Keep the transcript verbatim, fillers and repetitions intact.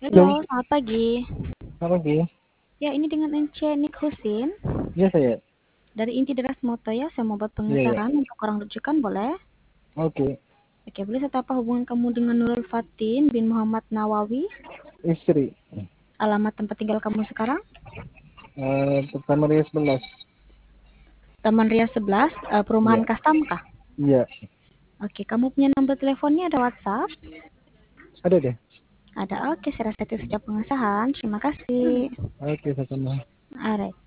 Halo, Halo, selamat pagi. selamat pagi. Ya, ini dengan Ence Nik Husin Iya saya. dari Inti Deras Moto ya. Saya mau buat Iya ya. pengesahan untuk orang rujukan, boleh? Oke. Oke, boleh saya tahu apa hubungan kamu dengan Nurul Fatin bin Muhammad Nawawi? Istri. Alamat tempat tinggal kamu sekarang? Eh, pertama dia sebelas. Taman Ria sebelas, eh, Iya. Perumahan Kastam kah? Iya. Oke, kamu punya nomor teleponnya, ada WhatsApp? Ada deh. Ada, oke, saya rasa itu saja pengesahan. Terima kasih. Oke, sama. Alright.